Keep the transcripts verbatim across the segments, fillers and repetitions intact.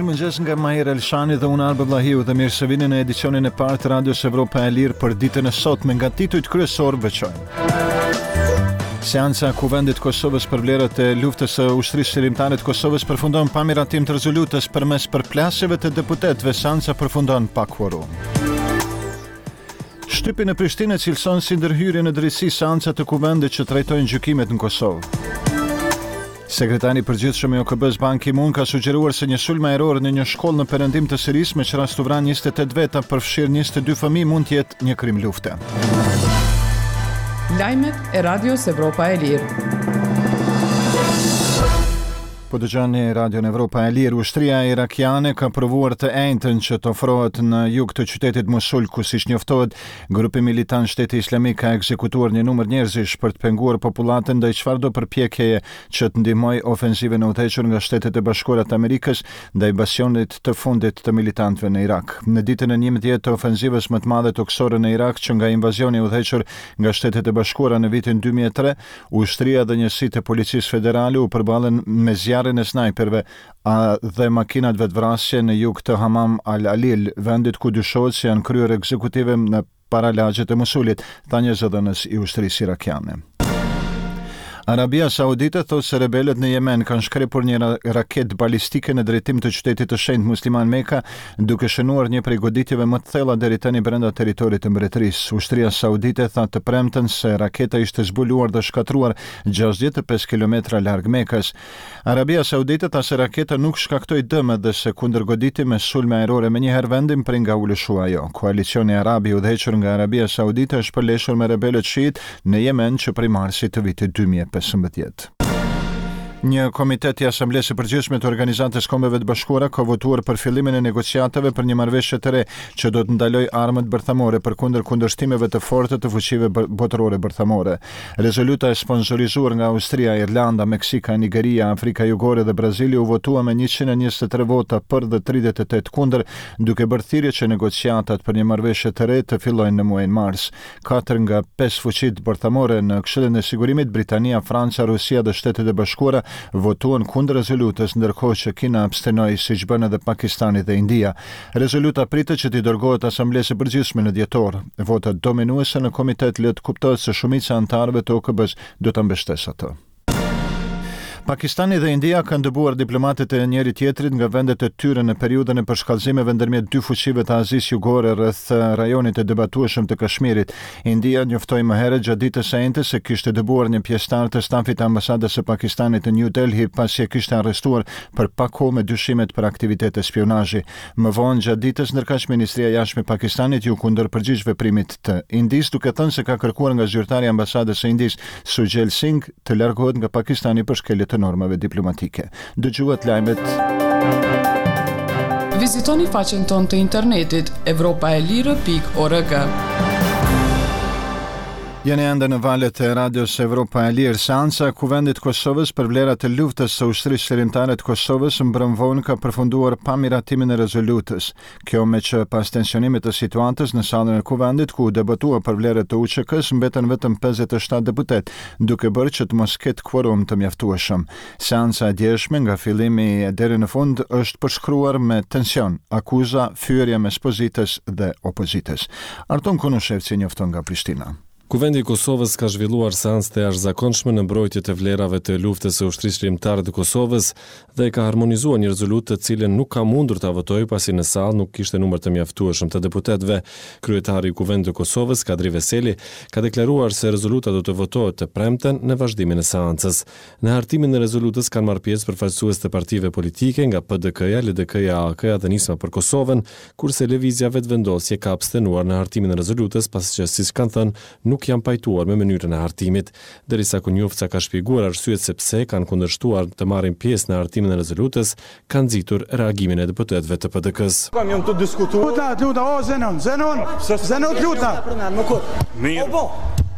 Mirëmëngjes nga Maher Elshani dhe unë Arbe Vllahiu dhe mirë se vini në edicionin e parë të Radios Evropa e Lirë për ditën e sotme nga titujt kryesor veçojnë. Seanca Kuvendit Kosovës për vlerat e luftës së ushtrisë shërimtare të Kosovës përfundon pa miratim të rezolutës përmes përplasjeve të deputetëve. Seanca përfundon pa kvorum. Shtypi në Prishtinë cilëson si ndërhyrje në drejtësi seanca të Kuvendit që trajtojnë gjykimet në Kosovë. Sekretari i përgjithshëm i O K B-s Ban Ki-moon ka sugjeruar se një sulm ajror në një shkollë në perëndim të Sirisë me që rast u vran njëzet e tetë veta përfshirë njëzet e dy fëmijë mund të jetë një krim lufte. Lajmet e Radios Evropa e Lirë. Po dëgjoni Radion Evropa e Lirë. Ushtria irakiane ka provuar të enjtën që të ofrohet në jug të qytetit Mosul, ku siç njoftohet, grupi militant Shteti Islamik ka ekzekutuar një numër njerëzish për të penguar popullatën ndaj çfarëdo përpjekjeje që të ndihmojë ofensivën e udhëhequr nga Shtetet e Bashkuara të Amerikës ndaj basionit të fundit të militantëve në Irak. Në ditën e njëmbëdhjetë të ofensivës më të madhe toksore në Irak që nga invazioni i udhëhequr nga Shtetet e Bashkuara në vitin dy mijë e tre, ushtria dhe njësitë e policisë federale u përballen me zjarrin e snajperëve dhe makinat vetvrasje në jug të Hamam al-Alil, vendit ku dyshohet se janë kryer ekzekutive në paralagjet e Mosulit, tha një zëdhënës i ushtrisë irakiane. Arabia Saudite thotë se rebelët në Yemen kanë shkrepur një raket balistike në drejtim të qytetit të shenjtë musliman Mekka, duke shënuar një prej goditjeve më të thella deri tani brenda territorit të mbretërisë. Ushtria Saudite tha të premten se raketa ishte zbuluar dhe shkatruar gjashtëdhjetë e pesë kilometra larg Mekës. Arabia Saudite tha se raketa nuk shkaktoi dëm dhe se kundër goditi me sulme ajrore menjëherë vendin prej nga ulëshua ajo. Koalicioni arab i udhëhequr nga Arabia Saudite është përleshur me rebelët shiit në Yemen që prej marsit të vitit dy mijë e pesëmbëdhjetë. Një komitet i Asamblesë së Përgjithshme të Organizatës Kombeve të Bashkuara ka votuar për fillimin e negociatave për një marrëveshje të re që do të ndalojë armët bërthamore përkundër kundërshtimeve të forta të fuqive botërore bërthamore. Rezoluta e sponsorizuar nga Austria, Irlanda, Meksika, Nigeria, Afrika Jugore dhe Brazili u votua me njëqind e njëzet e tre vota për dhe tridhjetë e tetë kundër, duke bërë thirrje që negociatat për një marrëveshje të re të fillojnë në muajin mars. Katër nga pesë fuqitë bërthamore në Këshillin e Sigurimit, Britania, Franca, Rusia dhe Shtetet e Bashkuara votuan kundër rezolutës, ndërkohë që Kina abstenoi siç bën edhe Pakistani dhe India. Rezoluta pritet që t'i dërgohet Asamblesë së Përgjithshme në dhjetor. Votat dominuese në komitet le të kuptohet se shumica e anëtarëve të O K B-s do ta mbështesë atë. Pakistani dhe India kanë dëbuar diplomatët e njëri tjetrit nga vendet e tyre në periudhën e përshkallëzimeve ndërmjet dy fuqive të Azisë Jugore rreth rajonit të debatueshëm të Kashmirit. India njoftoi më herët gjatë ditës së enjtë se kishte dëbuar një pjesëtar të stafit të ambasadës së Pakistanit në New Delhi pasi e kishte arrestuar për pak kohë me dyshimet për aktivitete spionazhi. Më vonë gjatë ditës ndërkaq Ministria e Jashtme e Pakistanit ju kundërpërgjigj veprimit të Indisë, duke thënë se ka kërkuar nga zyrtari i ambasadës së Indisë Sujal Singh të largohet nga Pakistani për shkelje të normave diplomatike. Dëgjuat lajmet. Vizitoni faqen tonë të internetit evropaelire pikë org. Jeni ende në valët e Radios Evropa e Lirë. Seanca e Kuvendit Kosovës për vlerat e luftës së ushtrisë shërimtare të Kosovës mbrëm vonë ka përfunduar pa miratimin e rezolutës. Kjo me që pas tensionimit të situatës në sallën e Kuvendit ku debatua për vlerat të U Q K-s mbeten vetëm pesëdhjetë e shtatë deputet, duke bërë që të mos ketë kvorum të mjaftueshëm. Seanca e djeshme nga fillimi deri në fund është përshkruar me tension, akuza, fyerje mes pozitës dhe opozitës. Arton Konushevci njofton nga Prishtina. Kuvendi i Kosovës ka zhvilluar seancë të jashtëzakonshme në mbrojtje të vlerave të luftës së ushtrisë shërimtare të Kosovës dhe ka harmonizuar një rezolutë të cilën nuk ka mundur ta votojë pasi në sallë nuk kishte numër të mjaftueshëm të deputetëve. Kryetari i Kuvendit të Kosovës, Kadri Veseli, ka deklaruar se rezoluta do të votohet të premten në vazhdimin e seancës. Në hartimin e rezolutës kanë marrë pjesë përfaqësues të partive politike nga P D K-ja, L D K-ja, A K-ja dhe Nisma për Kosovën, kurse Lëvizja Vetëvendosje ka abstenuar në hartimin e rezolutës pasi që, siç kanë thënë, nuk janë pajtuar me mënyrën e hartimit, derisa Kunjufca ka shpjeguar arsyet se pse kanë kundërshtuar të marrin pjesë në hartimin e rezolutës, kanë nxitur reagimin e deputetëve të P D K-s. Kam jam të diskutuar. Luta, luta, o Zenon, Zenon, Zenon luta. Mirë.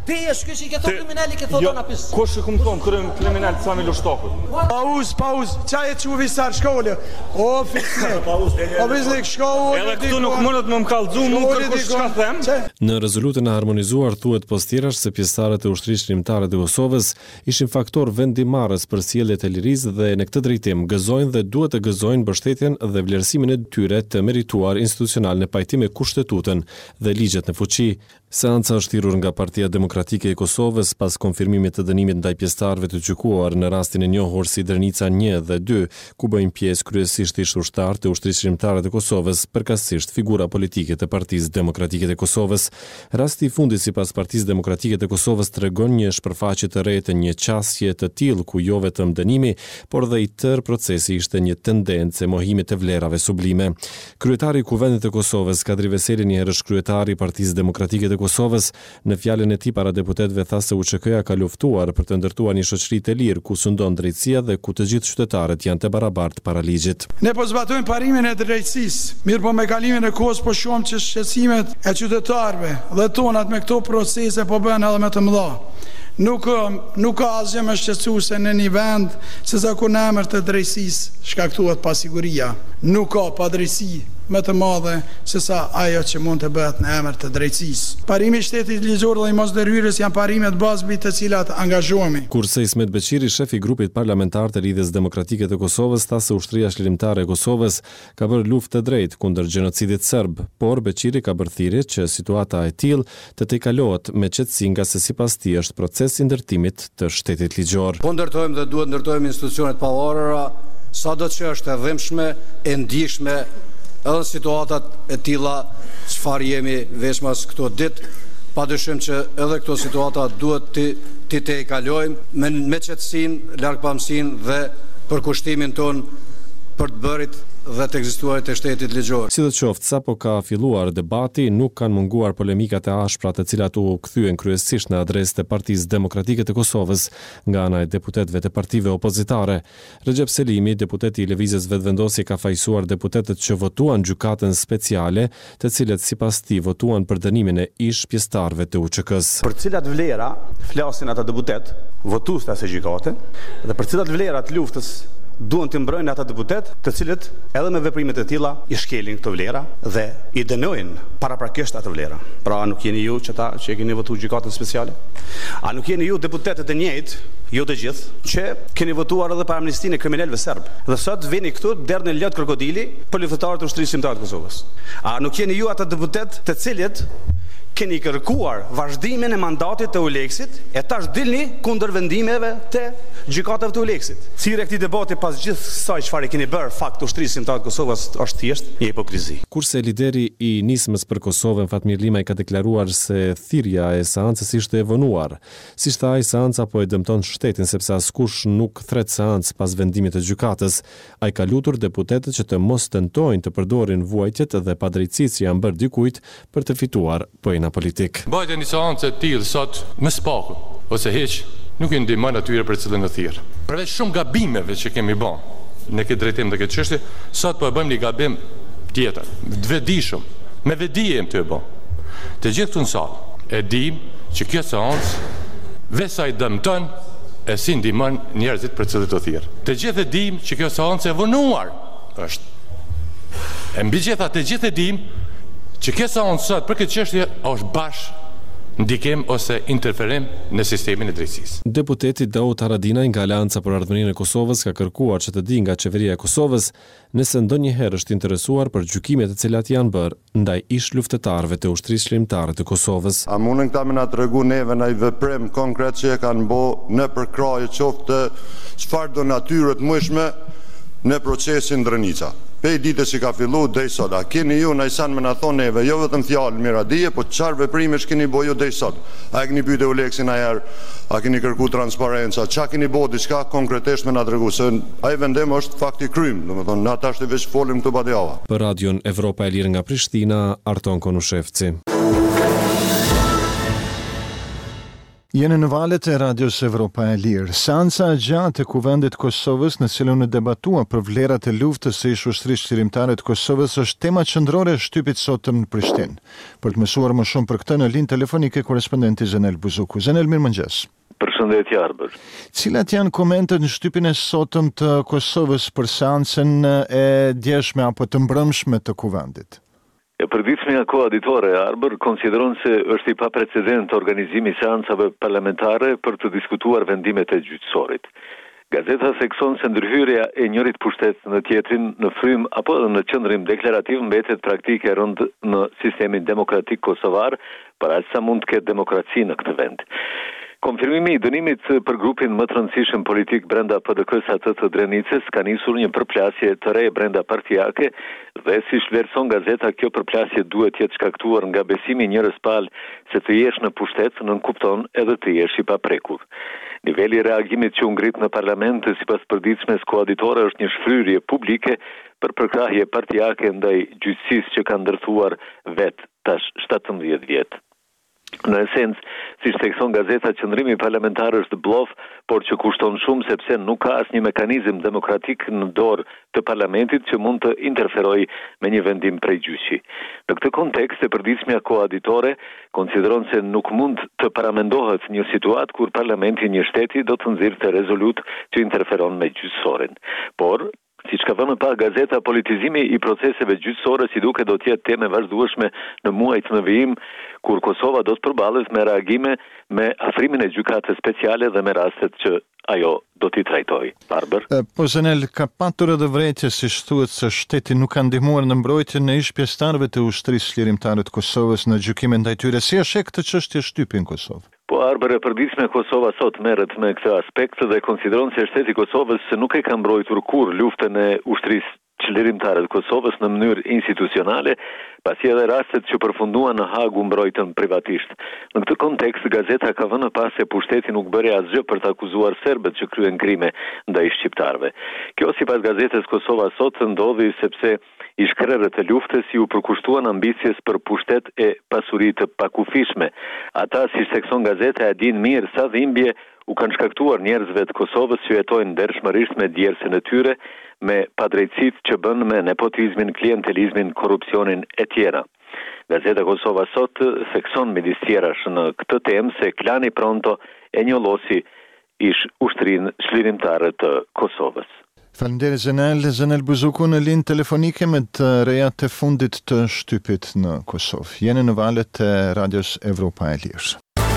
Ti je shky që i ke thonë kriminali, ke thonë na pis. Kush e kum thonë krim kriminal sa me lështokut? Pauz, pauz, çaj e çuvi sar shkollë. O fikse. Pauz. O biznek shkollë. Edhe këtu nuk mundet më mkallxu, më kërkosh çka them. Në rezolutën e harmonizuar thuhet postirash se pjesëtarët e ushtrisë shërimtare të Kosovës ishin faktor vendimarrës për sjelljet e lirisë dhe në këtë drejtim gëzojnë dhe duhet të gëzojnë mbështetjen dhe vlerësimin e tyre të merituar institucional në pajtim me kushtetutën dhe ligjet në fuqi. Seanca është thirrur nga Partia Demokratike e Kosovës pas konfirmimit të dënimit ndaj pjesëtarëve të gjykuar në rastin e njohur si Dërnica një dhe dy, ku bëjnë pjesë kryesisht ish ushtar të ushtrisë shërimtare të Kosovës, përkatësisht figura politike të Partisë Demokratike të Kosovës. Rasti i fundit sipas Partisë Demokratike të Kosovës tregon një shpërfaqje të re të një qasje të tillë ku jo vetëm dënimi, por dhe i tërë procesi ishte një tendencë e mohimit të vlerave sublime. Kryetari i Kuvendit të Kosovës, Kadri Veseli, një herësh kryetari i Partisë Demokratike të Kosovës, në fjalën e tij para deputetëve tha se U Ç K-ja ka luftuar për të ndërtuar një shoqëri të lirë ku sundon drejtësia dhe ku të gjithë qytetarët janë të barabartë para ligjit. Ne po zbatojmë parimin e drejtësisë, mirë po me kalimin e kohës po shohim që shqetësimet e qytetarëve dhe tonat me këto procese po bëhen edhe më të mëdha. Nuk, nuk ka asgjë më shqetësuese në një vend se sa kur në emër të drejtësisë shkaktohet pasiguria. Nuk ka padrejtësi më të madhe se sa ajo që mund të bëhet në emër të drejtësisë. Parimi i shtetit ligjor dhe i mosderhyrjes janë parimet bazë mbi të cilat angazhohemi. Kurse Ismet Beqiri, shefi i grupit parlamentar të Lidhjes Demokratike të Kosovës, tha se ushtria shërimtare e Kosovës ka bërë luftë të drejtë kundër gjenocidit serb, por Beqiri ka bërë thirrje që situata e tillë të tejkalohet me qetësi nga se sipas tij është proces i ndërtimit të shtetit ligjor. Po ndërtojmë dhe duhet ndërtojmë institucionet pavarura, sado që është e dhimbshme, e ndjeshme, edhe situatat e tilla çfarë jemi veçmas këto ditë, padyshim që edhe këto situata duhet të të tejkalojmë me me qetësinë, largpamësinë dhe përkushtimin ton për të bërit dhe të ekzistuarit të shtetit ligjor. Sidoqoftë, sapo ka filluar debati, nuk kanë munguar polemikat e ashpra të cilat u kthyen kryesisht në adresë të Partisë Demokratike të Kosovës nga ana e deputetëve të partive opozitare. Recep Selimi, deputeti i Lëvizjes Vetëvendosje, ka fajsuar deputetët që votuan gjykatën speciale, të cilët sipas tij votuan për dënimin e ish pjesëtarëve të U Ç K-s. Për cilat vlera flasin ata deputet, votues të asaj gjykate, dhe për cilat vlera të luftës duan të mbrojnë ata deputet, të cilët edhe me veprimet e tilla i shkelin këto vlera dhe i dënojnë paraprakisht ato vlera. Pra nuk jeni ju që ta që e keni votuar gjykatën speciale? A nuk jeni ju deputetët e njëjtë, jo të gjithë, që keni votuar edhe për amnistinë e kriminalëve serb? Dhe sot vini këtu derdh në lot krokodili për luftëtarët e ushtrisë shërimtare të Kosovës. A nuk jeni ju ata deputet të cilët keni kërkuar vazhdimin e mandatit të Uleksit e tash dilni kundër vendimeve të gjykatave të Uleksit. Thirrja e këtij debati pas gjithë kësaj çfarë keni bërë fakt ushtrisë shërimtare të Kosovës është thjesht një hipokrizi. Kurse lideri i nismës për Kosovën Fatmir Limaj ka deklaruar se thirrja e seancës ishte e vonuar. Siç tha ai, seanca po e dëmton shtetin sepse askush nuk thret seancë pas vendimit të gjykatës. Ai ka lutur deputetët që të mos tentojnë të përdorin vuajtjet dhe padrejtësitë që janë bërë dikujt për të fituar pojna politik. Mbajtja një seancë të tillë sot më spaku ose hiç nuk i ndihmon atyre për cilën e thirr. Përveç shumë gabimeve që kemi bën në këtë drejtim dhe këtë çështje, sot po e bëjmë një gabim tjetër, të vetëdijshëm, me vetdije jemi të e bën. Të gjithë këtu në sallë e dim që kjo seancë vesa i dëmton e si ndihmon njerëzit për cilët të thirr. Të gjithë e dim që kjo seancë e vonuar është. E mbi gjitha të gjithë e dim që kjo seancë sot për këtë çështje është bashkë ndikim ose interferim në sistemin e drejtësisë. Deputeti Daud Haradinaj nga Aleanca për Ardhmërinë e Kosovës ka kërkuar që të di nga qeveria e Kosovës nëse ndonjëherë është interesuar për gjykimet të cilat janë bërë ndaj ish luftëtarëve të ushtrisë shërimtare të Kosovës. A mundën këta me na tregu neve ndaj veprim konkret që e kanë bë në përkrahje qoftë çfarë do natyre të mëshme në procesin Drenica. Pe ditë që ka fillu deri sot, a keni ju në isan me na thonë neve, jo vetëm fjalë miradije, po çfarë veprime keni bëu ju deri sot? A keni pyetur Uleksin ajher, a keni kërkuar transparenca, çka keni bëu diçka konkretisht me na tregu se ai vendim është fakti krym, domethënë na tash të veç folim këtu badjava. Për Radion Evropa e Lirë nga Prishtina, Arton Konushevci. Jeni në valët e Radios Evropa e Lirë. Seanca e gjatë e Kuvendit Kosovës në cilën u debatua për vlerat e luftës së ish-ushtrisë qlirimtare të Kosovës është tema qendrore e shtypit sotëm në Prishtinë. Për të mësuar më shumë për këtë në linjë telefonike korrespondenti Zenel Buzuku. Zenel, mirëmëngjes. Përshëndetje Arber. Cilat janë komentet në shtypin e sotëm të Kosovës për seancën e djeshme apo të mbrëmshme të Kuvendit? E përditshmja koaditore e Arber konsideron se është i paprecedent organizimi seancave parlamentare për të diskutuar vendimet e gjyqësorit. Gazeta thekson se ndërhyrja e njërit pushtet në tjetrin në frym apo në qendrim deklarativ mbetet praktike rënd në sistemin demokratik kosovar, për aq sa mund të ketë demokraci në këtë vend. Konfirmimi i dënimit për grupin më të rëndësishëm politik brenda P D K-s atë të Drenicës ka nisur një përplasje të re brenda partijake dhe si vlerëson gazeta, kjo përplasje duhet jetë shkaktuar nga besimi njërës palë se të jesh në pushtet nënkupton edhe të jesh i paprekur. Niveli i reagimit që u ngrit në parlament sipas përditshmes koaditore është një shfryrje publike për përkrahje partijake ndaj gjyqësisë që ka ndërthuar vet tash shtatëmbëdhjetë vjet. Në esencë, si thekson gazeta, qëndrimi parlamentar është blof, por që kushton shumë sepse nuk ka asnjë mekanizëm demokratik në dorë të parlamentit që mund të interferojë me një vendim prej gjyqi. Në këtë kontekst, e përditshmja koaditore konsideron se nuk mund të paramendohet një situatë kur parlamenti një shteti do të nxirrte rezolut që interferon me gjyqësorin. Por siç ka vënë pa gazeta, politizimi i proceseve gjyqësore si duke do të jetë temë vazhdueshme në muajt në vijim, kur Kosova do të përballet me reagime me afrimin e gjykatës speciale dhe me rastet që ajo do t'i trajtojë. Barber. Po Zenel, ka patur edhe vrejtje si thuhet se shteti nuk ka ndihmuar në mbrojtjen e ish pjesëtarëve të ushtrisë qlirimtare të Kosovës në gjykimin ndaj tyre. Si është këtë çështje shtypi në Kosovë? Po Arber, e përditshme Kosova sot merret me këtë aspekt dhe konsideron se shteti i Kosovës se nuk e ka mbrojtur kur luftën e ushtrisë qlirimtare të Kosovës në mënyrë institucionale, pasi edhe rastet që përfunduan në Hag u mbrojtën privatisht. Në këtë kontekst, gazeta ka vënë pas se pushteti nuk bëri asgjë për të akuzuar serbët që kryen krime ndaj shqiptarëve. Kjo sipas gazetës Kosova sot ndodhi sepse ish-krerët e luftës ju përkushtuan ambicjes për pushtet e pasuri të pakufishme. Ata, si thekson gazeta, e din mirë sa dhimbje u kanë shkaktuar njerëzve të Kosovës që jetojnë ndershmërisht me djersën e tyre, me padrejtësitë që bën me nepotizmin, klientelizmin, korrupsionin e tjera. Gazeta Kosova sot thekson midis tjerash në këtë temë se klani Pronto e njollosi ish ushtrinë çlirimtare të Kosovës. Faleminderit Zenel, Zenel Buzuku në linjë telefonike me të rejat e fundit të shtypit në Kosovë. Jeni në valët e Radios Evropa e Lirë.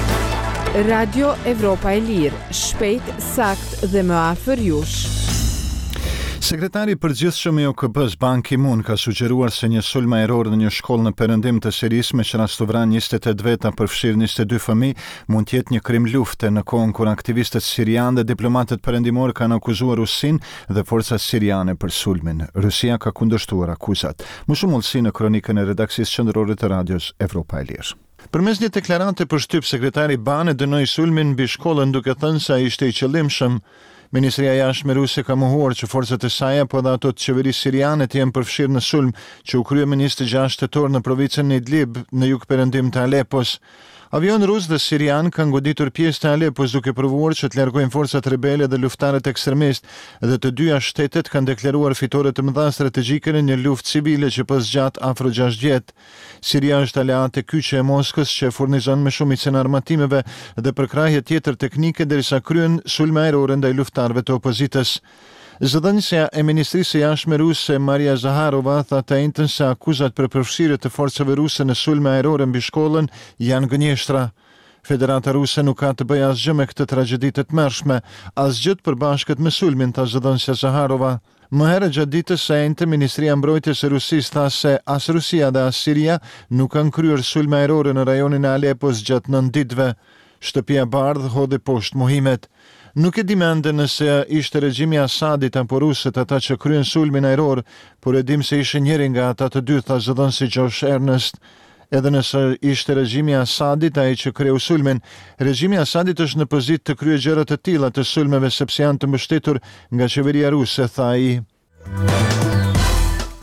Radio Evropa e Lirë, shpejt, sakt dhe më afër jush. Sekretari i përgjithshëm i O K B-s Ban Ki-moon ka sugjeruar se një sulm ajror në një shkollë në perëndim të Sirisë me që rastu vran njëzet e tetë veta përfshirë njëzet e dy fëmijë mund të jetë një krim lufte në kohën kur aktivistët sirianë dhe diplomatët perëndimor kanë akuzuar Rusinë dhe forcat siriane për sulmin. Rusia ka kundërshtuar akuzat. Më shumë ullësi në kronikën e redaksisë qendrore të Radios Evropa e Lirë. Përmes një deklarante për shtyp, sekretari Ban e dënoi sulmin mbi shkollën duke thënë se ai ishte i qëllimshëm. Ministria e Jashtme ruse ka mohuar që forcat e saj apo dhe ato të qeverisë siriane të jenë përfshirë në sulm që u krye më njëzet e gjashtë tetor në provincën e Idlib në jug perëndim të Alepos. Avion rus dhe sirian kanë goditur pjesë të Alepos duke provuar që të largojnë forcat rebele dhe luftarët ekstremist dhe të dyja shtetet kanë deklaruar fitore të mëdha strategjike në një luftë civile që po zgjat afro gjashtë vjet. Siria është aleat e kyçe e Moskës që furnizon me shumicën e armatimeve dhe përkrahje tjetër teknike derisa kryen sulme ajrore ndaj luftarëve të opozitës. Zëdhënësja e Ministrisë së Jashtme ruse Maria Zaharova tha të njëjtën se akuzat për përfshirje të forcave ruse në sulme ajrore mbi shkollën janë gënjeshtra. Federata Ruse nuk ka të bëjë asgjë me këtë tragjedi të tmerrshme, asgjë të përbashkët me sulmin, tha zëdhënësja Zaharova. Më herët gjatë ditës së enjte, Ministria e Mbrojtjes së Rusisë tha se as Rusia dhe as Siria nuk kanë kryer sulme ajrore në rajonin e Alepos gjatë nëntë ditëve. Shtëpia e Bardhë hodhi poshtë mohimet. Nuk e di mende nëse ishte regjimi Asadit apo rusët ata që kryen sulmin ajror, por e dim se ishe njëri nga ata të dy, tha zëdhënësi Josh Ernest. Edhe nëse ishte regjimi Asadit ai që kreu sulmin, regjimi Asadit është në pozitë të kryejë gjëra të tilla të sulmeve sepse janë të mbështetur nga qeveria ruse, tha ai.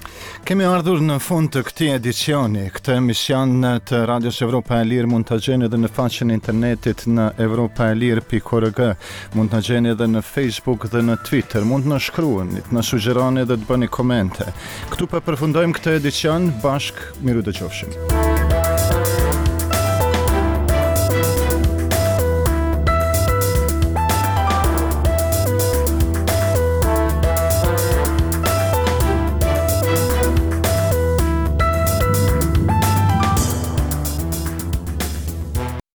Kemi ardhur në fund të këtij edicioni. Këtë emision të Radios Evropa e Lirë mund ta gjeni edhe në faqen e internetit në europa e lirë pikë org. Mund ta gjeni edhe në Facebook dhe në Twitter. Mund të na shkruani, të na sugjeroni dhe të bëni komente. Këtu po përfundojmë këtë edicion bashk, miru dëgjofshim.